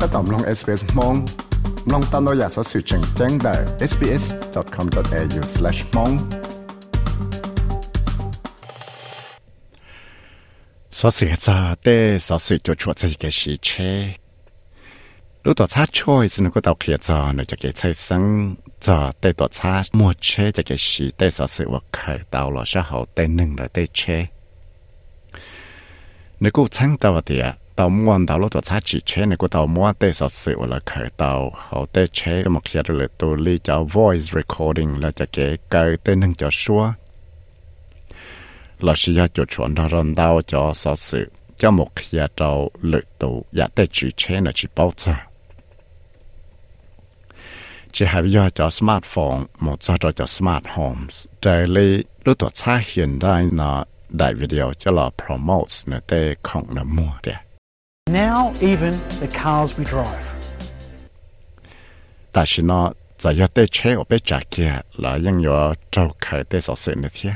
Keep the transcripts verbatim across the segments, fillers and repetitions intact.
ก็ต้องลง เอส บี เอส มองลองตามเราอยากสอสื่อแจ้งแจ้งได้ เอส บี เอส ดอท คอม ดอท เอ ยู สแลช มองสอสื่อจะเต้สอสื่อจุดชวดจะเกี่ยวกับเช่รู้ตัวชาช่วยสนุกก็ต้องเคลียร์จอหนูจะเกี่ยวกับสังจอเต้ตัวชามัวเช่จะเกี่ยวกับเต้สอสื่อว่าเคยดาวหล่อชาเขาเต้หนึ่งเลยเต้เช่ในกูชั้งตัวเดียตาวม้วนตาวรู้ตัวชาจีเช่ในกูตาวม้วนเต้สอสื่อว่าเคยดาวเขาเต้เช่ก็มาเคลียร์เลยตัวลีจะ voice recording แล้วจะเกี่ยวกับเต้หนึ่งจะชัวเรา需要就传到人道叫啥事，叫目前到力度也得去车呢去保障。只係要叫 smartphone， 冇做到叫 smart homes。這裡如果差現在呢大 video 叫做 promotes 呢得空呢麼的。 Now even the cars we drive。 但是呢，就要得車我被揸嘅，啦應要做佢得啥事呢啲。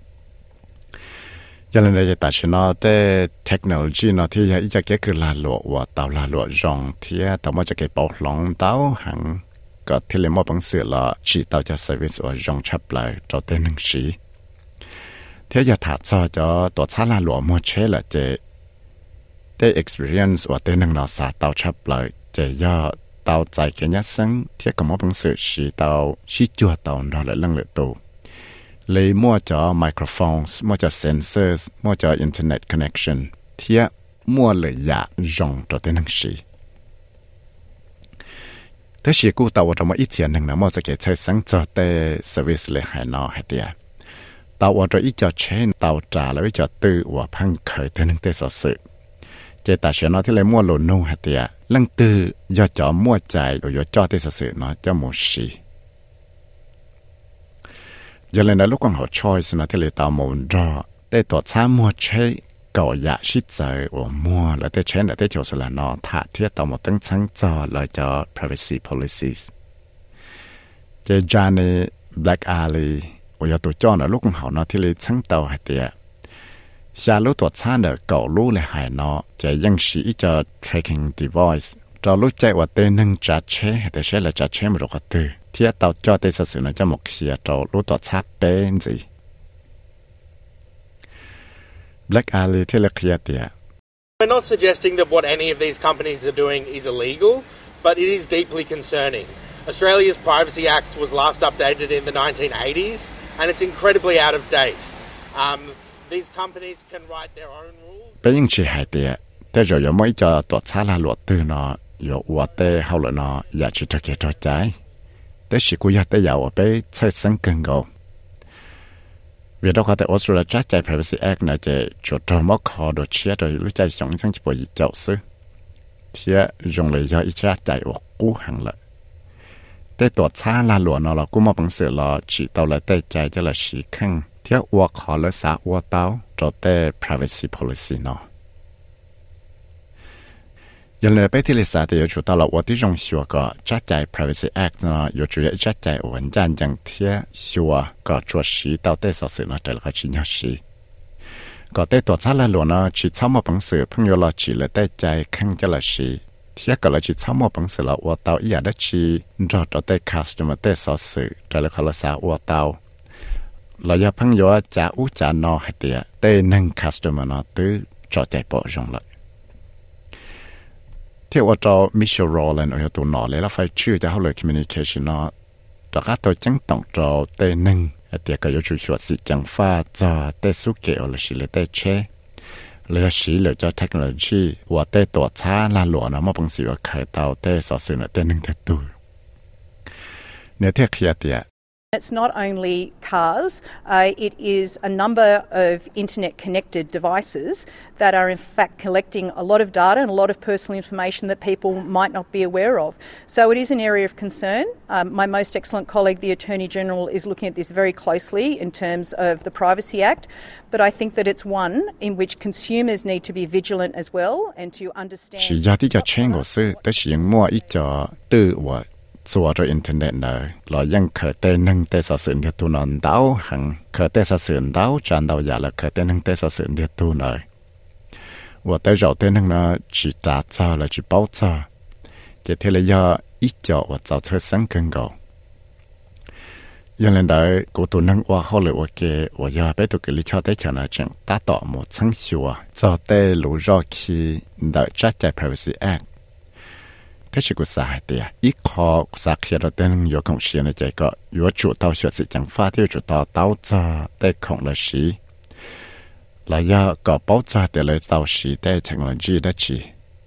ยังเลยจะตัดสินว่าแต่เทคโนโลยีเนาะที่ยังจะเกิดขึ้นลาหลวว่าเตาลาหลวรองที่แต่ว่าจะเกิดปอกหลงเตาหังก็ที่เรียกว่าบังเสือละจีเตาจะเซอร์วิสว่ารองชับเลยจะเต้นหนึ่งสีที่จะถัดซอจะตัวชาลาหลวมัวเช่ละจะได้ experience ว่าเต้นหนึ่งเราสาเตาชับเลยจะย่อเตาใจแค่ยัดซึ่งที่ก็มาบังเสือสีเตาสีจั่วเตาเราเลยเรื่องเหลือตัวเลยมั่วจอ microphones มั่วจอ sensors มั่วจอ internet connection เทียมั่วเลยอยากจงตัวเต็นหนังสือแต่สิกูตัวว่าอีเทียนหนึ่งนะมั่วจะเกิดใช้สังจอเต service เลยให้นอให้เดียตัวว่าอีจอเชนตัวจ่าแล้วอีจอตื้อว่าพังเคยเต็นหนึ่งเตสสื่อเจตาเชนอที่เลยมั่วโลนูให้เดียเรื่องตื้อยอจอมั่วใจหรือยอจอเตสสื่อเนาะจะมั่วชียังเลยนะลูกของเขาช่วยสนะที่เลยตามมุนรอแต่ตัวช้ามัวใช้ก่อยาชิดใจว่ามัวแล้วแต่เช่นแต่โจสละนอถ้าเทียบต่อมาตั้งชั้นจอเลยจะ privacy policies เจจานี black alley ว่าอย่าตัวจ้อนะลูกของเขาเนาะที่เลยชั้นเตาให้เตียชาลูกตัวช้าเนี่ยก่อลูกเลยหายเนาะจะยังสีจะ tracking device จะรู้ใจว่าเต้นึงจัดเช่แต่เช่ละจัดเช่ไม่รู้ก็ตื่นที่เตาจ่อเตสสื่อนะจะหมกเขียเรารู้ตัวชัดเป็นสิ Black Alley ที่เลือกเขียเตีย We're not suggesting that what any of these companies are doing is illegal, but it is deeply concerning. Australia's Privacy Act was last updated in the nineteen eighties, and it's incredibly out of date. Um, these companies can write their own rules. เป็นยังชีหายเตียแต่เรายังไม่จะตัวชัดละหลวดตื่นเนาะอยู่ว่าเตเขาเลยเนาะอยากจะจะเกิดใจแต่สิกูอยากได้ยาวไปใช้สังเกตกูเวลาเขาแต่ออสเตรเลียจัดใจ Privacy Act น่ะจะจุดมอกคอโดยเชื่อโดยรู้ใจสองสังจะปล่อยเจ้าซื้อเทียยงเลยยาอิจฉาใจว่ากูหังละแต่ตัวช้าลาหลวงเรากูมาบังเสือรอฉีเตาเลยแต่ใจจะละฉีข้างเทียวัวขอเลยสาวัวเตาจดแต่ Privacy Policy เนาะยังเลยไปที่ลิสต์แต่有主到了我的中学个จัดใจ Privacy Act 呢有主要จัดใจ文件将贴学个做事到底所是呢这个是要是ก็ได้ตัวชาละหลวงนะชีช้ามาบังสือเพิ่งยอละชีเลยได้ใจข้างจะละชีเทียก็เลยชีช้ามาบังสือละว่าเตาอีอยากได้ชีรอตัวได้ customer ได้สอสื่อแต่ละเขาละสาว่าเตาเราอย่าเพิ่งยอจะอู้จานอให้เตียได้นั่ง customer นะตื้อจอใจปอจงละที่ว่าจะมิเชลโรแลนด์เอาตัวหน่อเลยแล้วไฟชื่อจะเขาเลย communication เนาะจากการตัวจังต้องจะเต้หนึ่งเดี๋ยวก็有主说是讲法จะเต้สุเกอหรือสิเลยเต้เช่เลยสิเลยจะเทคโนโลยีว่าเต้ตัวช้าลาหลวงนะมาบังสิว่าเคยเตาเต้สอสื่อเต้หนึ่งเต้ตัวเนี่ยเที่ยเคลียร์เตีย It's not only cars, uh, it is a number of internet-connected devices that are in fact collecting a lot of data and a lot of personal information that people might not be aware of. So it is an area of concern. Um, my most excellent colleague, the Attorney-General, is looking at this very closely in terms of the Privacy Act, but I think that it's one in which consumers need to be vigilant as well and to understand... 是要的要签我是但是因为一家对我做咗 internet 呢，來因佢哋能得實現嘅都能到行，佢哋實現到賺到嘢啦，佢哋能得實現嘅都呢，我哋有啲能呢去打造啦，去包造， chỉ thế là do ít cho và tạo thời sáng cân cầu do lần đấy của tụi nâng qua họ lựa cái và do bé tụi cái lý cho tới cho nó chẳng ta tỏ một sáng hiệu cho tới lũ do khi đợi chắc chạy Privacy Act thế chỉ của xã thì ít khó xã khi đó tên有贡献的这个有主导学习讲法的主导导致的空了时来要搞保障的来到时代 technology 的起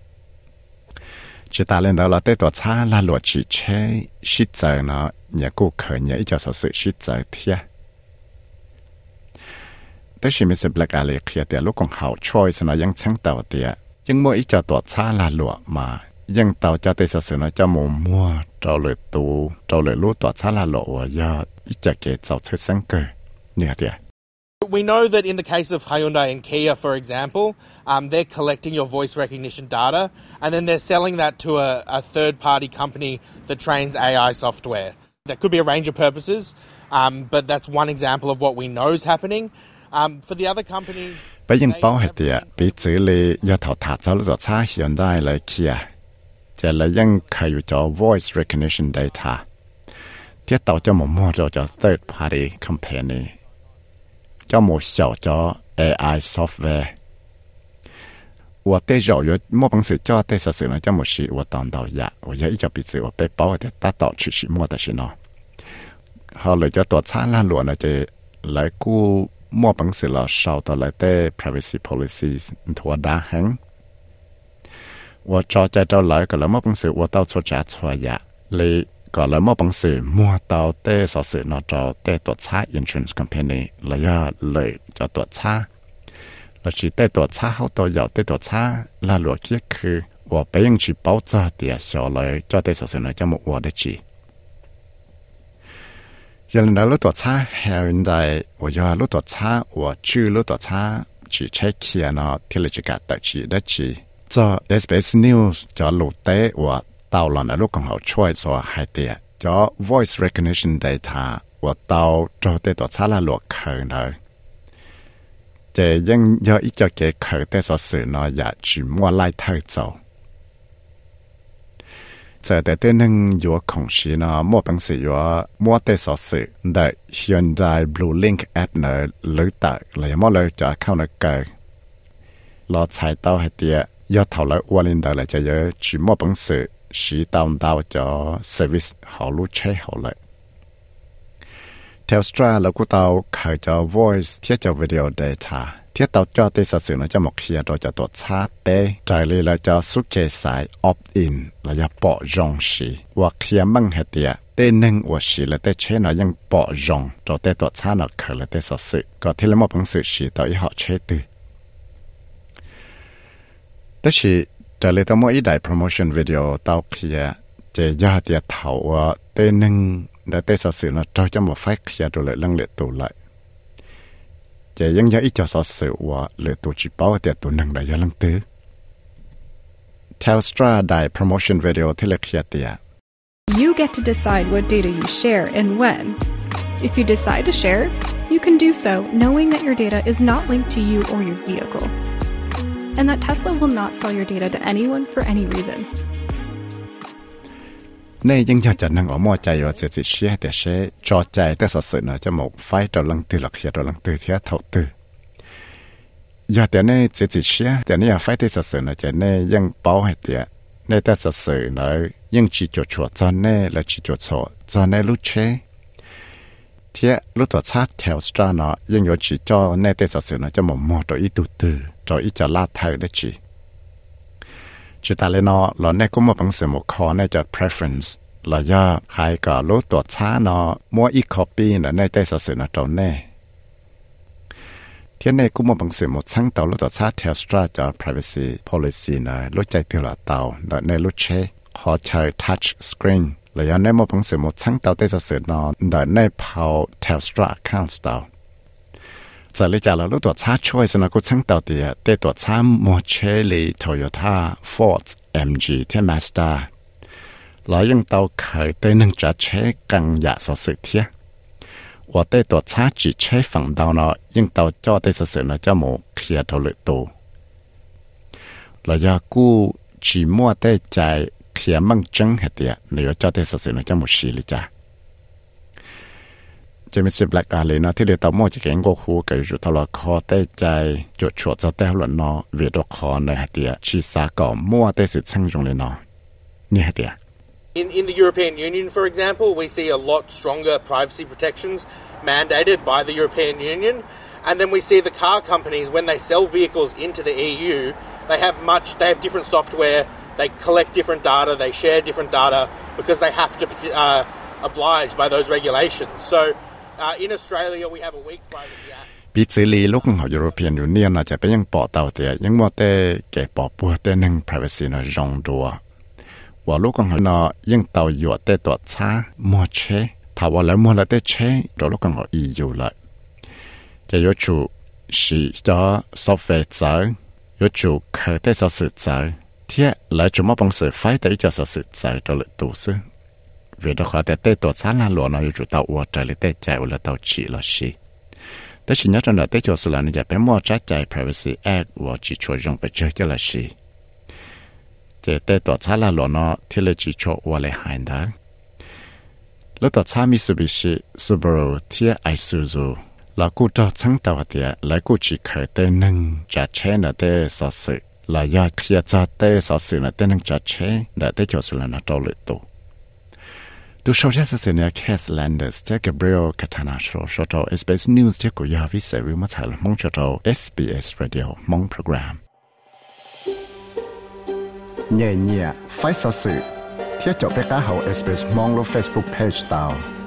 只打领导了对多差拉落去车实在呢也顾客也一家说是实在贴但是 Mister Black Ali เคลียร์แต่ลูกของเขา choice นะยังช่างเต่าเตียยังมัวอีกจะตัวช้าลาหลวมายังเต่าจะเตะสสือนะจะมัวมัวเจ้าเลยตูเจ้าเลยรู้ตัวช้าลาหลวอย่าอีกจะเกเจ้าเธอสังเกตเนี่ยเตีย We know that in the case of Hyundai and Kia, for example, um, they're collecting your voice recognition data and then they're selling that to a, a third-party company that trains A I software. That could be a range of purposes, um, but that's one example of what we know is happening. Um, for the other companies... ไปยังเป้าให้เตียไปซื้อเลยยอดถอดถาดเจ้าลูกตัวช้า Hyundai เลย Kia จะเลยยังเคยอยู่จอ voice recognition data เที่ยวเต่าจะหมดมั่วจอจอ third-party company cho một小cho A I software 我对绕有莫本事叫对实事呢叫某事我当到呀我要一脚鼻子我被包的达到去是莫的是呢后来就多差啦罗呢就来顾莫本事了少到来的 privacy policies 拖大行我找在到来个了莫本事我到处查错呀เลยก็เลยมั่วปังสื่อมั่วเตาเต้สอสื่อนอจอเต้ตัวช้า insurance company เลยย่าเลยจะตัวช้าแล้วชีเต้ตัวช้าเขาตัวใหญ่เต้ตัวช้าลาหลวงคิดคือว่าไปยังชีเป้าจ่าเดียชอเลยจะเต้สอสื่อนอจะหมดวัวได้จียังนั้นรู้ตัวช้าเฮลินได้ว่าย่ารู้ตัวช้าว่าชื่อรู้ตัวช้าจีใช้เขียนอที่เลยจะกัดแต่จีได้จีจะ เอส บี เอส News จะหลุดเต้ว่าเต่าหลังในลูกของเขาช่วยสวหายเตียจอ voice recognition data ว่าเต่าโจเตตัวชาลาหลวกเขินเลยเจยังยออีกจะเกเขินแต่สอสื่อนอยากจีมัวไล่เธอเจ้าเจอแต่เต้นึงอยู่ของชีนอมัวเป็นสิอยู่มัวแต่สอสื่อได้ Hyundai Blue Link app เนอหรือแต่เลยมัวเลยจะเข้าในเกอรอใช้เต้าให้เตียยอดเท่าไรอ้วนลินเดอเลยจะเยอะจีมัวเป็นสิสีดาวดาวจะ service 好รู้ใช้好เลย Telstra แล้วก็เตาเคยจะ voice เทียบจะ video data เทียบเตาจอได้สัดส่วนเราจะหมกเขียโดยจะตัวช้าเป๊ะใจเลยเราจะสุกเกสาย opt in เราจะปอจงสีว่าเขียมั่งเหตียเต้นึงว่าสีแล้วเต้เช่นเรายังปอจงจอเต้ตัวช้าเราเคยแล้วเต้สัดส่วนก็ที่เราหมกพังสื่อสีต่ออีหอเช่ตือแต่สีจะเลยต้องมั่วอีได้ promotion video เตาเคลียจะยาเดียเถาว่าเต้นึงได้เต้สอสื่อนะเราจะมาไฟเคลียดูเลยลังเหลือตัวเลยจะยังยาอีจะสอสื่อว่าเหลือตัวจีเป้าเดียตัวหนึ่งได้ยังลังตื้อ Telstra ได้ promotion video ที่เลยเคลียเดีย You get to decide what data you share and when. If you decide to share, you can do so knowing that your data is not linked to you or your vehicle.And that Tesla will not sell your data to anyone for any reason. นี่ยังอยากจะนั่งอมั่วใจว่าจะจะเชื่อแต่เชื่อจอใจแต่สดๆนะจะหมกไฟตัวลังตือหลักเขียตัวลังตือเทียเท่าตืออยากแต่นี่จะจะเชื่อแต่นี่อยากไฟแต่สดๆนะจะนี่ยังเป้าให้เตียนี่แต่สดๆนะยังจีจดชัวจอนนี่และจีจดชัวจอนนี่รู้เช่เทียรู้ตัวชาติแถวสตราเนาะยังอยู่จีจอในเตสสื่อเนาะจะหมดหมดตัวอีตูตือตัวอีจะลาดเธอได้จีจีตาเลเนาะเราเนี่ยก็มาบังเสียหมดคอในจะ preference เราย่าใครก็รู้ตัวชาเนาะมัวอี copy เนาะในเตสสื่อเนาะตัวแน่เทียนเนี่ยก็มาบังเสียหมดทั้งตัวรู้ตัวชาติแถวสตราจะ privacy policy เนาะรู้ใจตัวละเตาเนาะในรู้เช่ขอใช้ touch screenเลยยันในโมพังเสียหมดทั้งเตาเตสเสือนอนได้ในพาว Telstra account เตาจะเลยจากเราลูกตัวช้าช่วยสนับกุทั้งเตาเดียเตตัวช้าโมเชลี Toyota Ford เอ็ม จี เทีย Mazda แล้วยังเตาเคยเตนึงจะใช้กังยาสสือเทียว่าเตตัวช้าจีใช้ฝั่งดาวเนาะยังเตาจ่อเตสเสือเนาะจะโมเคลียร์ตัวเลยตัวแล้วยากู้จีมัวเตใจเคขียมั่งจังเหตียเนื้อจะได้สสื่อจะหมดชีลิจ้าจะมีสิบหลักการเลยนะที่เรียกต่อมั่วจะเก่งก็คู่กับอยู่ตลอดคอได้ใจจุดฉวดจะได้หล่นนอเวดคอในเหตียชีสาก่อมั่วได้สุดช่างจงเลยนอนี่เหตีย In, in the European Union, for example, we see a lot stronger privacy protections mandated by the European Union. And then we see the car companies, when they sell vehicles into the E U, they have much, they have different software, they collect different data, they share different data because they have to uh, oblige by those regulations. So uh, in Australia, we have a weak privacy act. ปีซีรีลูกของ European Union น่าจะเป็นยังปอเตาเตียยังมัวแต่แก่ปอปัวแต่หนึ่ง privacy น่ะรองดัวว่าลูกของน่ะยังเตาอยู่แต่ตัวช้ามัวเชถ้าว่าแล้วมัวแล้วแต่เชเราลูกของ E U ละจะยชูสีจะซอฟต์แวร์ใจยชูเคยได้สื่อสื่อใจเที่ยแล้วจุดมาบังสื่อไฟแต่จะสื่อสื่อใจตัวเลยตัวซึ่งเวลาเขาแต่เต้ตัวช้าละหลวงเราอยู่จุดเตาวัวใจเลยเต้ใจว่าเตาฉีละชีแต่สิ่งนี้ตอนนั้นเต้จะสุรานี่จะเป็นมั่วใจใจ privacy act ว่าจีชัวจงไปเจอจะละชีจะเต้ตัวช้าละหลวงเราที่เลยจีชัวว่าเลยหายได้แล้วตัวช้ามิซูบิชิซูบารุเที่ยไอซูซูเรากูจะชั้งตัวเดียแล้วกูchỉเคยเต้นหนึ่งจะเช่นเต้สอสื่อเราอยากเคลียร์จะเต้สอสื่อเต้นหนึ่งจะเช่เต้เต้จะสุรานะตัวเลยตัวดูโซเชียลสื่อเนี่ยแคสแลนเดอร์สเจ้าเกเบรียลคาทานาโชว์โชว์ตัว เอส บี เอส News เจ้ากูอยากวิเศษวิมาถ่ายมองโชว์ตัว เอส บี เอส Radio มองโปรแกรมเนี่ยเนี่ยไฟสอสื่อเที่ยวจบไปก้าเขา เอส บี เอส มองลง Facebook Page ดาว